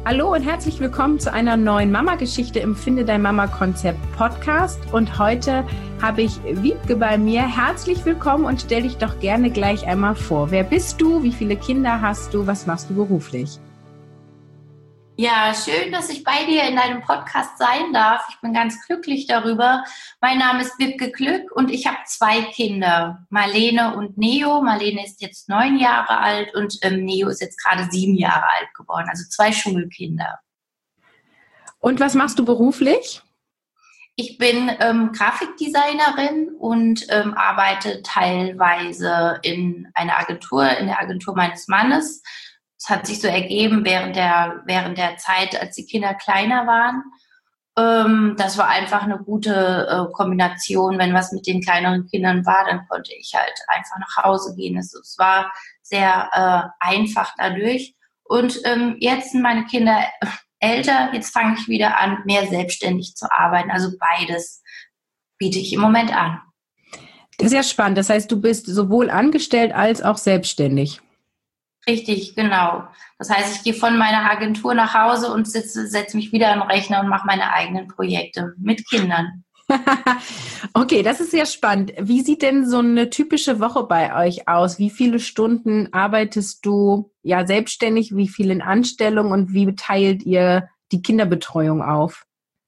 Hallo und herzlich willkommen zu einer neuen Mama-Geschichte im Finde dein Mama-Konzept Podcast. Und heute habe ich Wiebke bei mir. Herzlich willkommen und stell dich doch gerne gleich einmal vor. Wer bist du? Wie viele Kinder hast du? Was machst du beruflich? Ja, schön, dass ich bei dir in deinem Podcast sein darf. Ich bin ganz glücklich darüber. Mein Name ist Wiebke Glück und ich habe 2 Kinder, Marlene und Neo. Marlene ist jetzt 9 Jahre alt und Neo ist jetzt gerade 7 Jahre alt geworden, also 2 Schulkinder. Und was machst du beruflich? Ich bin Grafikdesignerin und arbeite teilweise in der Agentur meines Mannes. Es hat sich so ergeben während der Zeit, als die Kinder kleiner waren. Das war einfach eine gute Kombination. Wenn was mit den kleineren Kindern war, dann konnte ich halt einfach nach Hause gehen. Es war sehr einfach dadurch. Und jetzt sind meine Kinder älter. Jetzt fange ich wieder an, mehr selbstständig zu arbeiten. Also beides biete ich im Moment an. Das ist ja spannend. Das heißt, du bist sowohl angestellt als auch selbstständig. Richtig, genau. Das heißt, ich gehe von meiner Agentur nach Hause und setze mich wieder an den Rechner und mache meine eigenen Projekte mit Kindern. Okay, das ist sehr spannend. Wie sieht denn so eine typische Woche bei euch aus? Wie viele Stunden arbeitest du selbstständig? Wie viel in Anstellung und wie teilt ihr die Kinderbetreuung auf?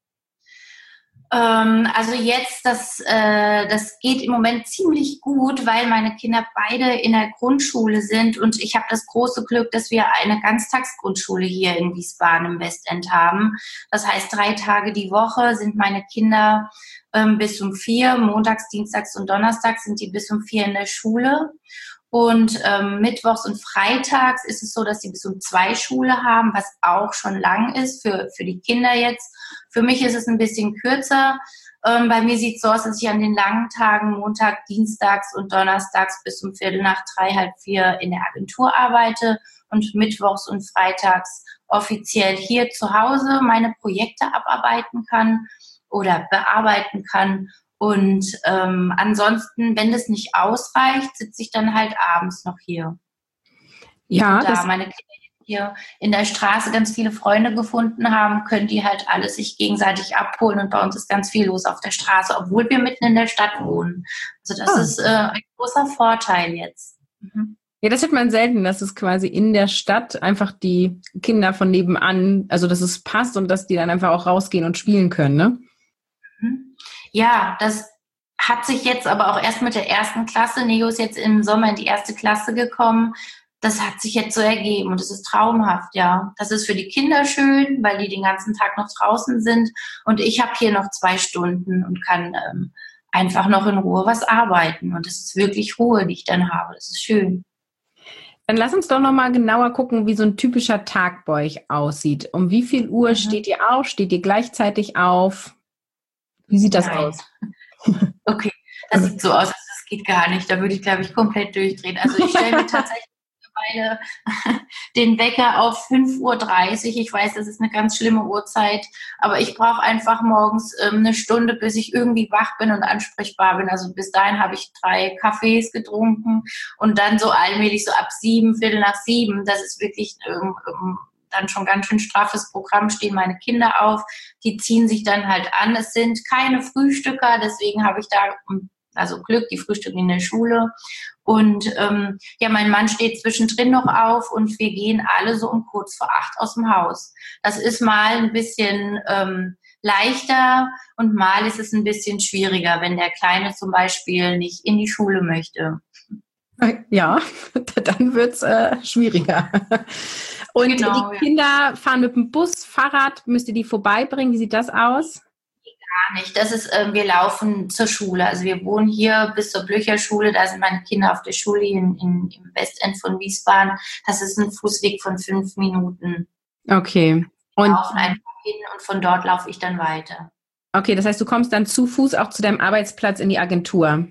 Also jetzt, das geht im Moment ziemlich gut, weil meine Kinder beide in der Grundschule sind und ich habe das große Glück, dass wir eine Ganztagsgrundschule hier in Wiesbaden im Westend haben. Das heißt, 3 Tage die Woche sind meine Kinder bis um 4, montags, dienstags und donnerstags sind die bis um 4 in der Schule. Und mittwochs und freitags ist es so, dass sie bis um 2 Schule haben, was auch schon lang ist für die Kinder jetzt. Für mich ist es ein bisschen kürzer. Bei mir sieht es so aus, dass ich an den langen Tagen Montag, Dienstags und Donnerstags bis um 2:45, 3:30 in der Agentur arbeite und mittwochs und freitags offiziell hier zu Hause meine Projekte abarbeiten kann oder bearbeiten kann. Und ansonsten, wenn das nicht ausreicht, sitze ich dann halt abends noch hier. Ja, und da meine Kinder hier in der Straße ganz viele Freunde gefunden haben, können die halt alle sich gegenseitig abholen. Und bei uns ist ganz viel los auf der Straße, obwohl wir mitten in der Stadt wohnen. Also das ist ein großer Vorteil jetzt. Mhm. Ja, das hört man selten, dass es quasi in der Stadt einfach die Kinder von nebenan, also dass es passt und dass die dann einfach auch rausgehen und spielen können, ne? Ja, das hat sich jetzt aber auch erst mit der 1. Klasse, Neo ist jetzt im Sommer in die 1. Klasse gekommen, das hat sich jetzt so ergeben und es ist traumhaft, ja. Das ist für die Kinder schön, weil die den ganzen Tag noch draußen sind und ich habe hier noch 2 Stunden und kann einfach noch in Ruhe was arbeiten und es ist wirklich Ruhe, die ich dann habe, das ist schön. Dann lass uns doch nochmal genauer gucken, wie so ein typischer Tag bei euch aussieht. Um wie viel Uhr steht ihr auf? Steht ihr gleichzeitig auf? Wie sieht das aus? Okay, das sieht so aus, das geht gar nicht. Da würde ich, glaube ich, komplett durchdrehen. Also ich stelle mir tatsächlich mittlerweile den Wecker auf 5:30 Uhr. Ich weiß, das ist eine ganz schlimme Uhrzeit, aber ich brauche einfach morgens eine Stunde, bis ich irgendwie wach bin und ansprechbar bin. Also bis dahin habe ich 3 Kaffees getrunken und dann so allmählich so ab 7, 6:45, das ist wirklich dann schon ganz schön straffes Programm, stehen meine Kinder auf, die ziehen sich dann halt an. Es sind keine Frühstücker, deswegen habe ich da Glück, die frühstücken in der Schule. Und mein Mann steht zwischendrin noch auf und wir gehen alle so um kurz vor 8 aus dem Haus. Das ist mal ein bisschen leichter und mal ist es ein bisschen schwieriger, wenn der Kleine zum Beispiel nicht in die Schule möchte. Ja, dann wird es schwieriger. Und genau, die Kinder fahren mit dem Bus, Fahrrad, müsst ihr die vorbeibringen? Wie sieht das aus? Gar nicht. Das ist, wir laufen zur Schule. Also wir wohnen hier bis zur Blöcherschule. Da sind meine Kinder auf der Schule im Westend von Wiesbaden. Das ist ein Fußweg von 5 Minuten. Okay. Und laufen einfach hin und von dort laufe ich dann weiter. Okay, das heißt, du kommst dann zu Fuß auch zu deinem Arbeitsplatz in die Agentur?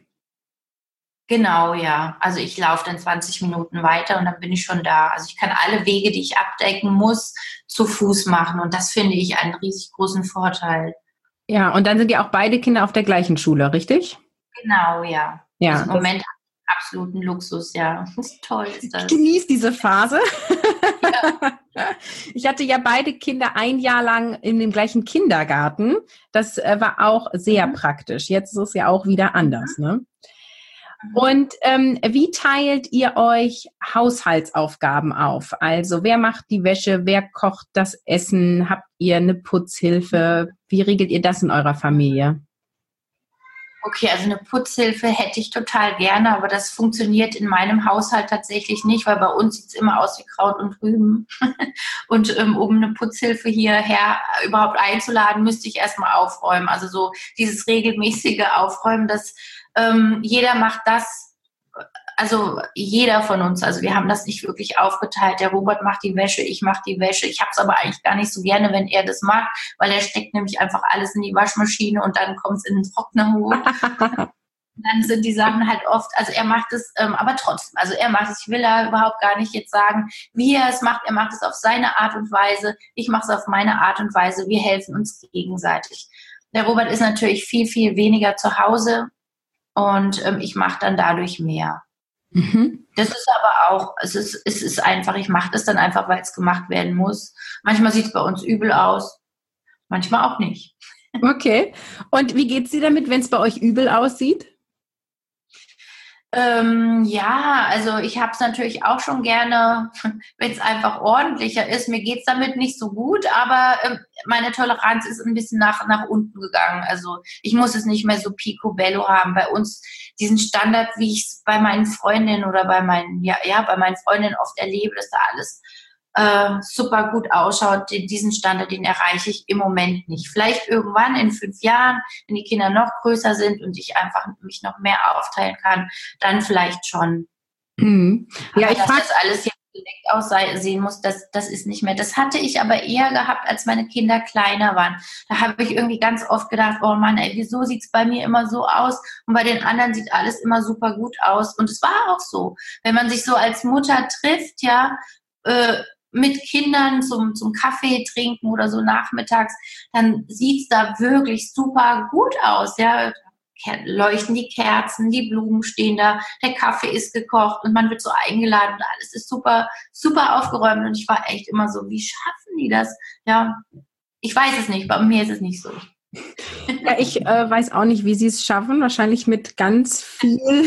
Genau, ja. Also ich laufe dann 20 Minuten weiter und dann bin ich schon da. Also ich kann alle Wege, die ich abdecken muss, zu Fuß machen. Und das finde ich einen riesig großen Vorteil. Ja, und dann sind ja auch beide Kinder auf der gleichen Schule, richtig? Genau, ja. Ja. Also im Moment habe ich absoluten Luxus, ja. Toll ist das. Ich genieße diese Phase. Ja. Ich hatte ja beide Kinder ein Jahr lang in dem gleichen Kindergarten. Das war auch sehr praktisch. Jetzt ist es ja auch wieder anders, ne? Und wie teilt ihr euch Haushaltsaufgaben auf? Also wer macht die Wäsche, wer kocht das Essen? Habt ihr eine Putzhilfe? Wie regelt ihr das in eurer Familie? Okay, also eine Putzhilfe hätte ich total gerne, aber das funktioniert in meinem Haushalt tatsächlich nicht, weil bei uns sieht es immer aus wie Kraut und Rüben. Und um eine Putzhilfe hierher überhaupt einzuladen, müsste ich erstmal aufräumen. Also so dieses regelmäßige Aufräumen, dass jeder macht das, also jeder von uns, also wir haben das nicht wirklich aufgeteilt. Der Robert macht die Wäsche, ich mache die Wäsche. Ich habe es aber eigentlich gar nicht so gerne, wenn er das macht, weil er steckt nämlich einfach alles in die Waschmaschine und dann kommt es in den Trockner hoch. Dann sind die Sachen halt oft, also er macht es, aber trotzdem, also er macht es, ich will da überhaupt gar nicht jetzt sagen, wie er es macht. Er macht es auf seine Art und Weise, ich mache es auf meine Art und Weise. Wir helfen uns gegenseitig. Der Robert ist natürlich viel, viel weniger zu Hause und ich mache dann dadurch mehr. Das ist aber auch, es ist einfach, ich mache das dann einfach, weil es gemacht werden muss. Manchmal sieht es bei uns übel aus, manchmal auch nicht. Okay. Und wie geht's dir damit, wenn es bei euch übel aussieht? Ja, also ich habe es natürlich auch schon gerne, wenn es einfach ordentlicher ist. Mir geht's damit nicht so gut, aber meine Toleranz ist ein bisschen nach unten gegangen. Also ich muss es nicht mehr so picobello haben. Bei uns diesen Standard, wie ich es bei meinen Freundinnen oder bei meinen Freundinnen oft erlebe, dass da alles super gut ausschaut. Diesen Standard, den erreiche ich im Moment nicht. Vielleicht irgendwann in 5 Jahren, wenn die Kinder noch größer sind und ich einfach mich noch mehr aufteilen kann, dann vielleicht schon. Mhm. Ja, aber dass das alles jetzt direkt aussehen muss, das ist nicht mehr. Das hatte ich aber eher gehabt, als meine Kinder kleiner waren. Da habe ich irgendwie ganz oft gedacht, oh Mann, ey, wieso sieht's bei mir immer so aus und bei den anderen sieht alles immer super gut aus. Und es war auch so. Wenn man sich so als Mutter trifft, ja, mit Kindern zum Kaffee trinken oder so nachmittags, dann sieht's da wirklich super gut aus. Ja, leuchten die Kerzen, die Blumen stehen da, der Kaffee ist gekocht und man wird so eingeladen und alles ist super, super aufgeräumt. Und ich war echt immer so, wie schaffen die das? Ja, ich weiß es nicht, bei mir ist es nicht so. Ja, ich weiß auch nicht, wie sie es schaffen. Wahrscheinlich mit ganz viel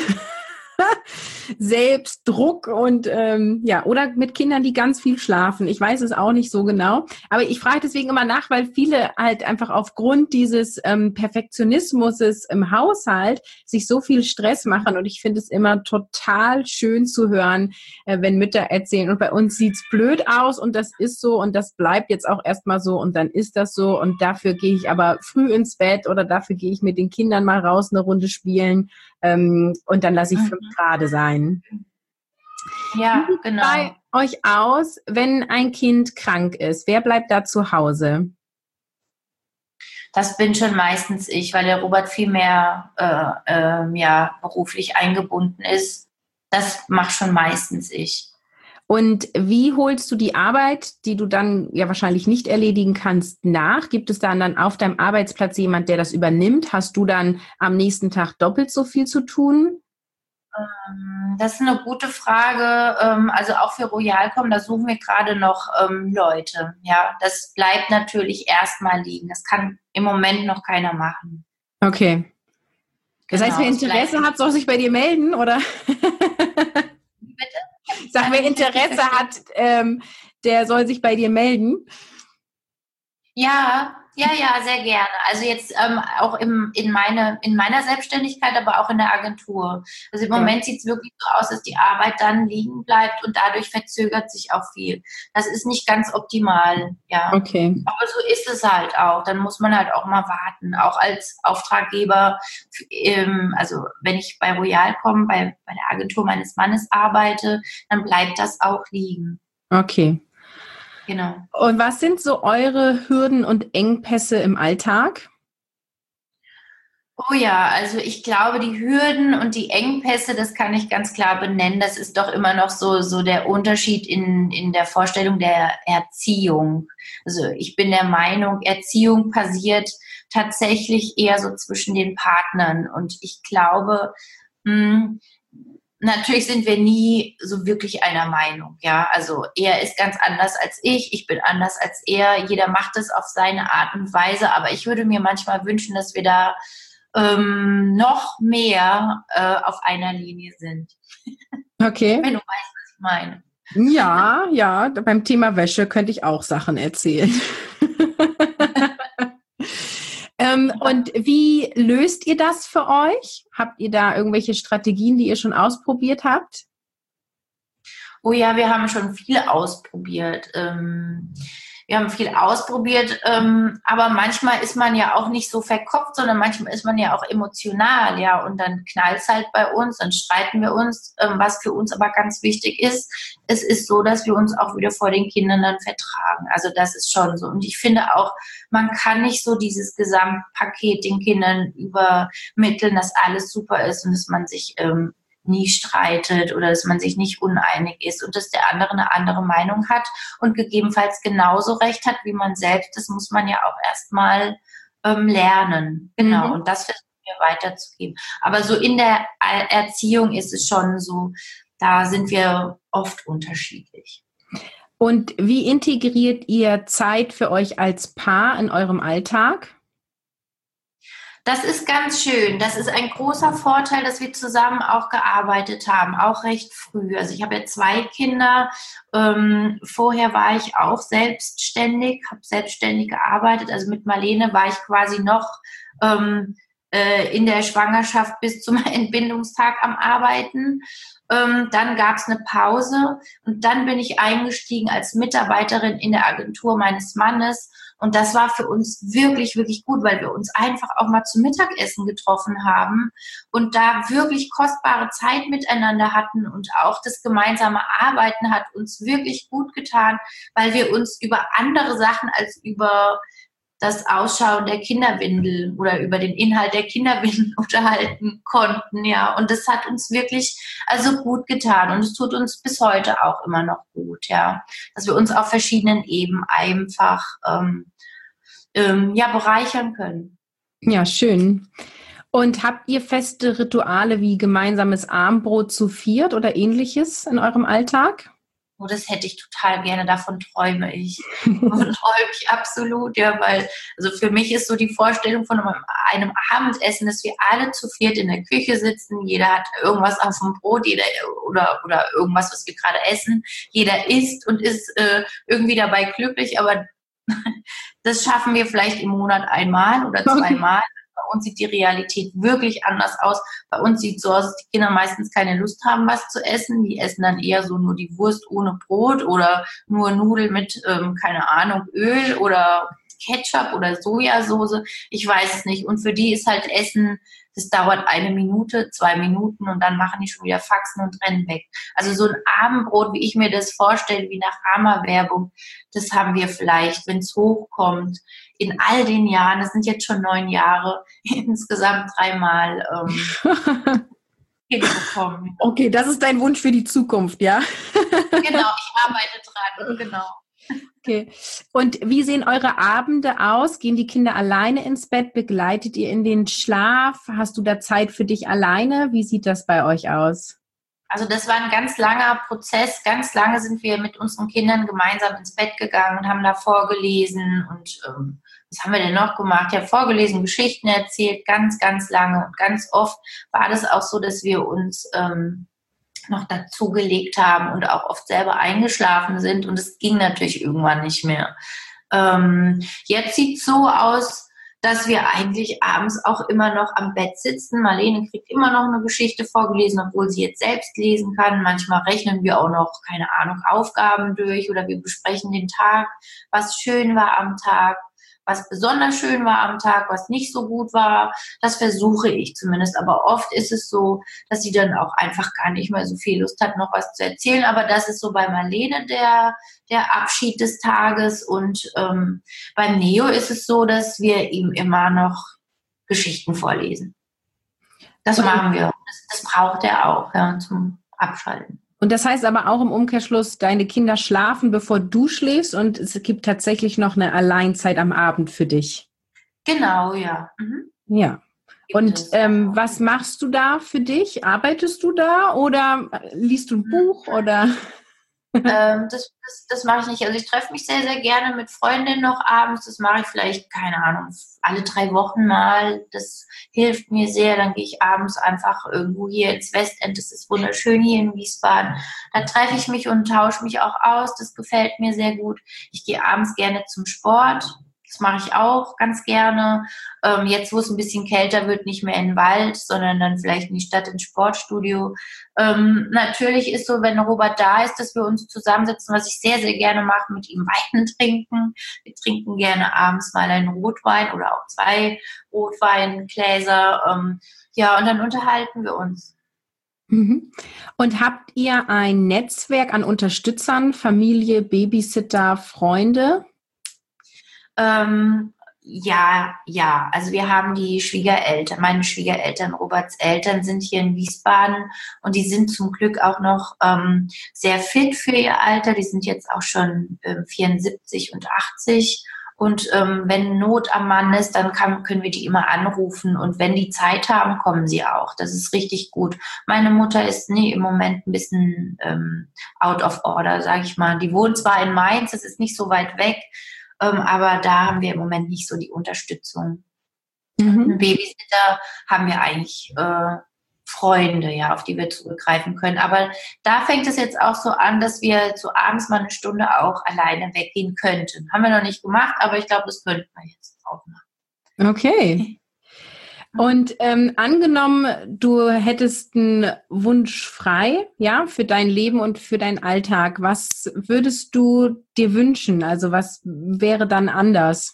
Selbstdruck und oder mit Kindern, die ganz viel schlafen. Ich weiß es auch nicht so genau. Aber ich frage deswegen immer nach, weil viele halt einfach aufgrund dieses Perfektionismus im Haushalt sich so viel Stress machen. Und ich finde es immer total schön zu hören, wenn Mütter erzählen, und bei uns sieht's blöd aus und das ist so und das bleibt jetzt auch erstmal so und dann ist das so und dafür gehe ich aber früh ins Bett oder dafür gehe ich mit den Kindern mal raus eine Runde spielen. Und dann lasse ich 5 Grad sein. Ja, genau. Wie sieht bei euch aus, wenn ein Kind krank ist? Wer bleibt da zu Hause? Das bin schon meistens ich, weil der Robert viel mehr beruflich eingebunden ist. Das macht schon meistens ich. Und wie holst du die Arbeit, die du dann ja wahrscheinlich nicht erledigen kannst, nach? Gibt es dann auf deinem Arbeitsplatz jemand, der das übernimmt? Hast du dann am nächsten Tag doppelt so viel zu tun? Das ist eine gute Frage. Also auch für Royalcom, da suchen wir gerade noch Leute. Ja, das bleibt natürlich erstmal liegen. Das kann im Moment noch keiner machen. Okay. Das heißt, wer Interesse hat, soll sich bei dir melden, oder? Bitte? Ich sag, wer Interesse hat, der soll sich bei dir melden. Ja, sehr gerne. Also jetzt auch in meiner Selbstständigkeit, aber auch in der Agentur. Also im Moment sieht es wirklich so aus, dass die Arbeit dann liegen bleibt und dadurch verzögert sich auch viel. Das ist nicht ganz optimal, ja. Okay. Aber so ist es halt auch. Dann muss man halt auch mal warten. Auch als Auftraggeber, also wenn ich bei Royalcom, bei der Agentur meines Mannes arbeite, dann bleibt das auch liegen. Okay. Genau. Und was sind so eure Hürden und Engpässe im Alltag? Oh ja, also ich glaube, die Hürden und die Engpässe, das kann ich ganz klar benennen. Das ist doch immer noch so der Unterschied in der Vorstellung der Erziehung. Also ich bin der Meinung, Erziehung passiert tatsächlich eher so zwischen den Partnern. Und ich glaube, natürlich sind wir nie so wirklich einer Meinung, ja. Also er ist ganz anders als ich bin anders als er. Jeder macht es auf seine Art und Weise, aber ich würde mir manchmal wünschen, dass wir da noch mehr auf einer Linie sind. Okay. Wenn du weißt, was ich meine. Ja, beim Thema Wäsche könnte ich auch Sachen erzählen. Und wie löst ihr das für euch? Habt ihr da irgendwelche Strategien, die ihr schon ausprobiert habt? Oh ja, wir haben schon viel ausprobiert. Aber manchmal ist man ja auch nicht so verkopft, sondern manchmal ist man ja auch emotional, ja, und dann knallt es halt bei uns, dann streiten wir uns, was für uns aber ganz wichtig ist. Es ist so, dass wir uns auch wieder vor den Kindern dann vertragen. Also das ist schon so. Und ich finde auch, man kann nicht so dieses Gesamtpaket den Kindern übermitteln, dass alles super ist und dass man sich nie streitet oder dass man sich nicht uneinig ist und dass der andere eine andere Meinung hat und gegebenenfalls genauso recht hat wie man selbst. Das muss man ja auch erstmal lernen. Genau. Und das versuchen wir weiterzugeben. Aber so in der Erziehung ist es schon so, da sind wir oft unterschiedlich. Und wie integriert ihr Zeit für euch als Paar in eurem Alltag? Das ist ganz schön. Das ist ein großer Vorteil, dass wir zusammen auch gearbeitet haben, auch recht früh. Also ich habe ja 2 Kinder. Vorher war ich auch selbstständig, habe selbstständig gearbeitet. Also mit Marlene war ich quasi noch in der Schwangerschaft bis zum Entbindungstag am Arbeiten. Dann gab es eine Pause und dann bin ich eingestiegen als Mitarbeiterin in der Agentur meines Mannes. Und das war für uns wirklich, wirklich gut, weil wir uns einfach auch mal zum Mittagessen getroffen haben und da wirklich kostbare Zeit miteinander hatten und auch das gemeinsame Arbeiten hat uns wirklich gut getan, weil wir uns über andere Sachen als über das Ausschauen der Kinderwindel oder über den Inhalt der Kinderwindel unterhalten konnten, ja. Und das hat uns wirklich also gut getan und es tut uns bis heute auch immer noch gut, ja. Dass wir uns auf verschiedenen Ebenen einfach bereichern können. Ja, schön. Und habt ihr feste Rituale wie gemeinsames Abendbrot zu viert oder ähnliches in eurem Alltag? Oh, das hätte ich total gerne, davon träume ich. Absolut, ja, weil, also für mich ist so die Vorstellung von einem Abendessen, dass wir alle zu viert in der Küche sitzen, jeder hat irgendwas auf dem Brot, jeder oder irgendwas, was wir gerade essen, jeder isst und ist irgendwie dabei glücklich, aber das schaffen wir vielleicht im Monat einmal oder zweimal. Bei uns sieht die Realität wirklich anders aus. Bei uns sieht es so aus, dass die Kinder meistens keine Lust haben, was zu essen. Die essen dann eher so nur die Wurst ohne Brot oder nur Nudeln mit, keine Ahnung, Öl oder Ketchup oder Sojasauce. Ich weiß es nicht. Und für die ist halt Essen, das dauert 1 Minute, 2 Minuten und dann machen die schon wieder Faxen und rennen weg. Also so ein Abendbrot, wie ich mir das vorstelle, wie nach Rama-Werbung, das haben wir vielleicht, wenn es hochkommt, in all den Jahren, das sind jetzt schon 9 Jahre, insgesamt 3-mal bekommen. Okay, das ist dein Wunsch für die Zukunft, ja? Genau, ich arbeite dran, genau. Okay. Und wie sehen eure Abende aus? Gehen die Kinder alleine ins Bett? Begleitet ihr in den Schlaf? Hast du da Zeit für dich alleine? Wie sieht das bei euch aus? Also das war ein ganz langer Prozess. Ganz lange sind wir mit unseren Kindern gemeinsam ins Bett gegangen und haben da vorgelesen und was haben wir denn noch gemacht? Ja, vorgelesen, Geschichten erzählt, ganz, ganz lange. Und ganz oft war das auch so, dass wir uns noch dazugelegt haben und auch oft selber eingeschlafen sind und es ging natürlich irgendwann nicht mehr. Jetzt sieht es so aus, dass wir eigentlich abends auch immer noch am Bett sitzen. Marlene kriegt immer noch eine Geschichte vorgelesen, obwohl sie jetzt selbst lesen kann. Manchmal rechnen wir auch noch, keine Ahnung, Aufgaben durch oder wir besprechen den Tag, was schön war am Tag, was besonders schön war am Tag, was nicht so gut war. Das versuche ich zumindest. Aber oft ist es so, dass sie dann auch einfach gar nicht mehr so viel Lust hat, noch was zu erzählen. Aber das ist so bei Marlene der Abschied des Tages. Und beim Neo ist es so, dass wir ihm immer noch Geschichten vorlesen. Das machen wir. Das braucht er auch, ja, zum Abschalten. Und das heißt aber auch im Umkehrschluss, deine Kinder schlafen, bevor du schläfst und es gibt tatsächlich noch eine Alleinzeit am Abend für dich. Genau, ja. Mhm. Ja, Und was machst du da für dich? Arbeitest du da oder liest du ein Buch oder? Das mache ich nicht. Also ich treffe mich sehr, sehr gerne mit Freundinnen noch abends. Das mache ich vielleicht, keine Ahnung, alle 3 Wochen mal. Das hilft mir sehr. Dann gehe ich abends einfach irgendwo hier ins Westend. Das ist wunderschön hier in Wiesbaden. Da treffe ich mich und tausche mich auch aus. Das gefällt mir sehr gut. Ich gehe abends gerne zum Sport. Das mache ich auch ganz gerne. Jetzt, wo es ein bisschen kälter wird, nicht mehr in den Wald, sondern dann vielleicht in die Stadt ins Sportstudio. Natürlich ist so, wenn Robert da ist, dass wir uns zusammensetzen, was ich sehr, sehr gerne mache, mit ihm Wein trinken. Wir trinken gerne abends mal einen Rotwein oder auch 2 Rotweingläser. Ja, und dann unterhalten wir uns. Mhm. Und habt ihr ein Netzwerk an Unterstützern, Familie, Babysitter, Freunde? Ja. Also wir haben die Schwiegereltern, meine Schwiegereltern, Roberts Eltern sind hier in Wiesbaden und die sind zum Glück auch noch sehr fit für ihr Alter. Die sind jetzt auch schon 74 und 80. Und wenn Not am Mann ist, dann können wir die immer anrufen. Und wenn die Zeit haben, kommen sie auch. Das ist richtig gut. Meine Mutter ist im Moment ein bisschen out of order, sage ich mal. Die wohnt zwar in Mainz, das ist nicht so weit weg, aber da haben wir im Moment nicht so die Unterstützung. Einen Babysitter haben wir eigentlich Freunde, ja, auf die wir zurückgreifen können. Aber da fängt es jetzt auch so an, dass wir so abends mal eine Stunde auch alleine weggehen könnten. Haben wir noch nicht gemacht, aber ich glaube, das könnten wir jetzt auch machen. Okay. Und angenommen, du hättest einen Wunsch frei, ja, für dein Leben und für deinen Alltag. Was würdest du dir wünschen? Also was wäre dann anders?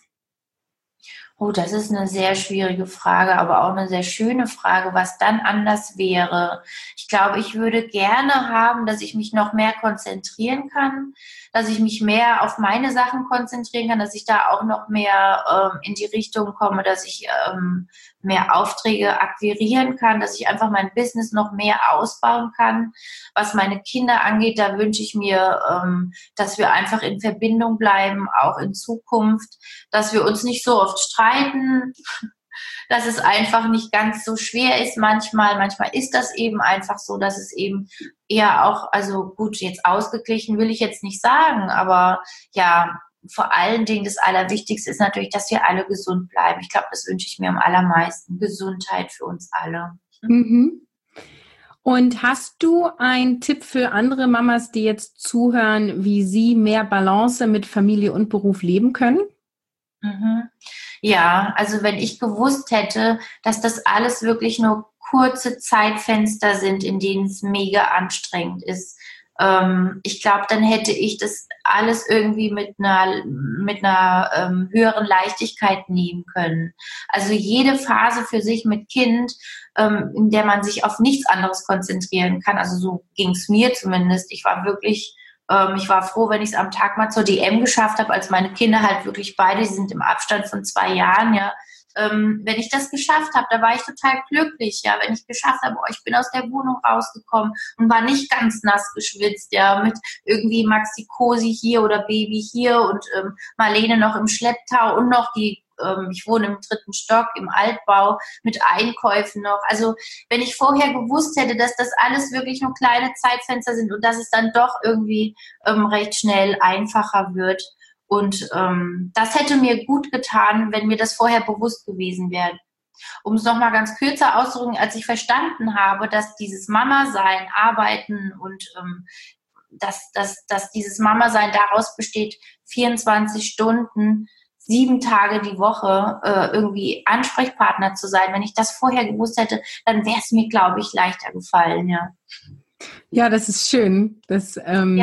Oh, das ist eine sehr schwierige Frage, aber auch eine sehr schöne Frage, was dann anders wäre. Ich glaube, ich würde gerne haben, dass ich mich noch mehr konzentrieren kann, dass ich mich mehr auf meine Sachen konzentrieren kann, dass ich da auch noch mehr in die Richtung komme, dass ich mehr Aufträge akquirieren kann, dass ich einfach mein Business noch mehr ausbauen kann. Was meine Kinder angeht, da wünsche ich mir, dass wir einfach in Verbindung bleiben, auch in Zukunft, dass wir uns nicht so oft streiten, dass es einfach nicht ganz so schwer ist manchmal. Manchmal ist das eben einfach so, dass es eben eher auch, also gut, jetzt ausgeglichen will ich jetzt nicht sagen, aber ja, vor allen Dingen das Allerwichtigste ist natürlich, dass wir alle gesund bleiben. Ich glaube, das wünsche ich mir am allermeisten. Gesundheit für uns alle. Mhm. Und hast du einen Tipp für andere Mamas, die jetzt zuhören, wie sie mehr Balance mit Familie und Beruf leben können? Mhm. Ja, also wenn ich gewusst hätte, dass das alles wirklich nur kurze Zeitfenster sind, in denen es mega anstrengend ist, ich glaube, dann hätte ich das alles irgendwie mit einer höheren Leichtigkeit nehmen können. Also jede Phase für sich mit Kind, in der man sich auf nichts anderes konzentrieren kann. Also so ging es mir zumindest. Ich war froh, wenn ich es am Tag mal zur DM geschafft habe, als meine Kinder halt wirklich beide, die sind im Abstand von 2 Jahren, ja. Wenn ich das geschafft habe, da war ich total glücklich, ja. Wenn ich geschafft habe, ich bin aus der Wohnung rausgekommen und war nicht ganz nass geschwitzt, ja, mit irgendwie Maxi Cosi hier oder Baby hier und Marlene noch im Schlepptau und noch ich wohne im 3. Stock im Altbau mit Einkäufen noch. Also wenn ich vorher gewusst hätte, dass das alles wirklich nur kleine Zeitfenster sind und dass es dann doch irgendwie recht schnell einfacher wird. Und das hätte mir gut getan, wenn mir das vorher bewusst gewesen wäre. Um es nochmal ganz kürzer auszudrücken, als ich verstanden habe, dass dieses Mama-Sein, Arbeiten und dass dieses Mama-Sein daraus besteht, 24 Stunden 7 Tage die Woche irgendwie Ansprechpartner zu sein. Wenn ich das vorher gewusst hätte, dann wäre es mir, glaube ich, leichter gefallen, ja. Ja, das ist schön. Das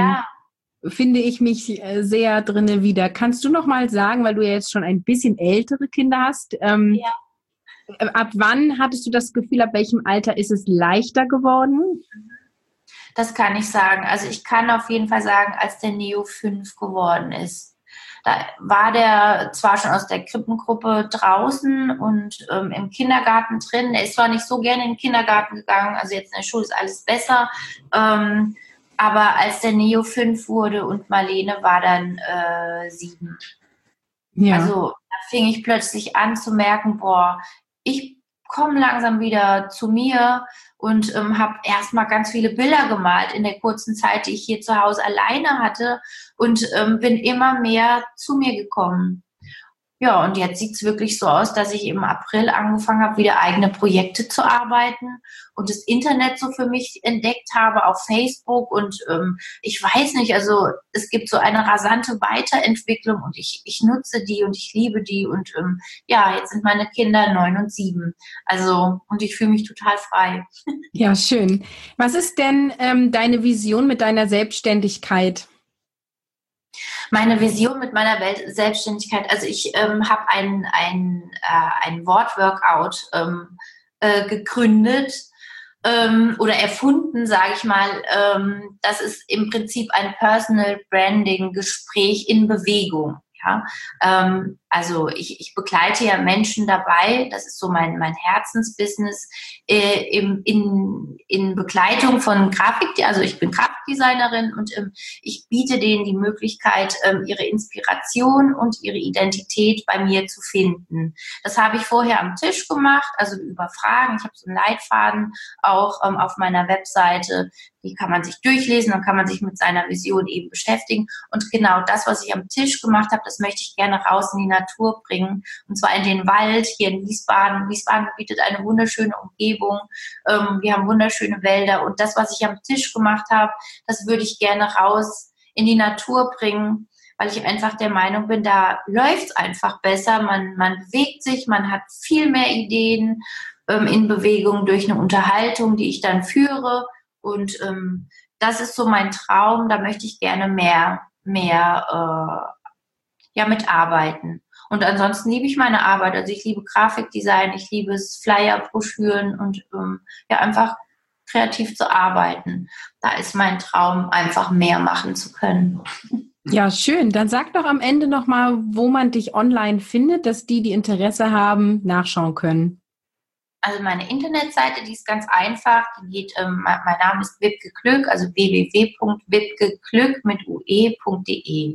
finde ich mich sehr drinne wieder. Kannst du noch mal sagen, weil du ja jetzt schon ein bisschen ältere Kinder hast, ab wann hattest du das Gefühl, ab welchem Alter ist es leichter geworden? Das kann ich sagen. Also ich kann auf jeden Fall sagen, als der Neo 5 geworden ist. Da war der zwar schon aus der Krippengruppe draußen und im Kindergarten drin. Er ist zwar nicht so gerne in den Kindergarten gegangen, also jetzt in der Schule ist alles besser. Aber als der Neo 5 wurde und Marlene war dann 7. Ja. Also da fing ich plötzlich an zu merken, ich komme langsam wieder zu mir und habe erstmal ganz viele Bilder gemalt in der kurzen Zeit, die ich hier zu Hause alleine hatte und bin immer mehr zu mir gekommen. Ja, und jetzt sieht's wirklich so aus, dass ich im April angefangen habe, wieder eigene Projekte zu arbeiten und das Internet so für mich entdeckt habe auf Facebook und ich weiß nicht, also es gibt so eine rasante Weiterentwicklung und ich nutze die und ich liebe die und jetzt sind meine Kinder 9 und 7, also und ich fühle mich total frei. Ja, schön. Was ist denn deine Vision mit deiner Selbstständigkeit? Meine Vision mit meiner Selbstständigkeit, also ich habe ein Wortworkout gegründet oder erfunden, sage ich mal. Das ist im Prinzip ein Personal Branding Gespräch in Bewegung. Ja, also ich begleite ja Menschen dabei, das ist so mein Herzensbusiness, in Begleitung von Grafik, also ich bin Grafikdesignerin und ich biete denen die Möglichkeit, ihre Inspiration und ihre Identität bei mir zu finden. Das habe ich vorher am Tisch gemacht, also über Fragen. Ich habe so einen Leitfaden auch auf meiner Webseite, die kann man sich durchlesen, dann kann man sich mit seiner Vision eben beschäftigen. Und genau das, was ich am Tisch gemacht habe, das möchte ich gerne raus in die Natur bringen. Und zwar in den Wald hier in Wiesbaden. Wiesbaden bietet eine wunderschöne Umgebung. Wir haben wunderschöne Wälder. Und das, was ich am Tisch gemacht habe, das würde ich gerne raus in die Natur bringen, weil ich einfach der Meinung bin, da läuft es einfach besser. Man bewegt sich, man hat viel mehr Ideen in Bewegung durch eine Unterhaltung, die ich dann führe. Und das ist so mein Traum, da möchte ich gerne mehr mitarbeiten. Und ansonsten liebe ich meine Arbeit, also ich liebe Grafikdesign, ich liebe es, Flyer, Broschüren und einfach kreativ zu arbeiten. Da ist mein Traum, einfach mehr machen zu können. Ja, schön. Dann sag doch am Ende nochmal, wo man dich online findet, dass die Interesse haben, nachschauen können. Also meine Internetseite, die ist ganz einfach. Die geht, mein Name ist Wiebke Klück, also www.wiebkeklück mit ue.de.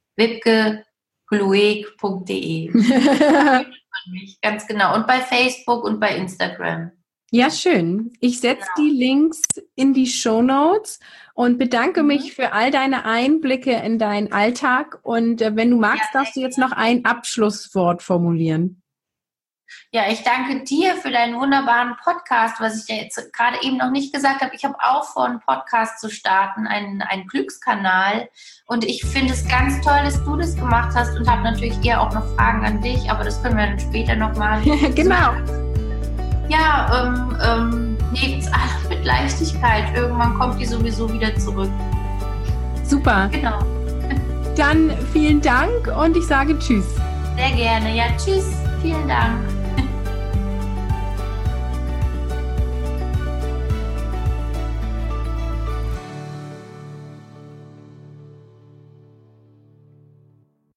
wiebkeklueg.de. Ganz genau. Und bei Facebook und bei Instagram. Ja, schön. Ich setze die Links in die Shownotes und bedanke mich für all deine Einblicke in deinen Alltag. Und wenn du magst, darfst du jetzt noch ein Abschlusswort formulieren. Ja, ich danke dir für deinen wunderbaren Podcast, was ich ja jetzt gerade eben noch nicht gesagt habe. Ich habe auch vor, einen Podcast zu starten, einen Glückskanal. Und ich finde es ganz toll, dass du das gemacht hast und habe natürlich eher auch noch Fragen an dich, aber das können wir dann später noch machen. Genau. Ja, nehmt es alles mit Leichtigkeit. Irgendwann kommt die sowieso wieder zurück. Super. Genau. Dann vielen Dank und ich sage Tschüss. Sehr gerne. Ja, tschüss. Vielen Dank.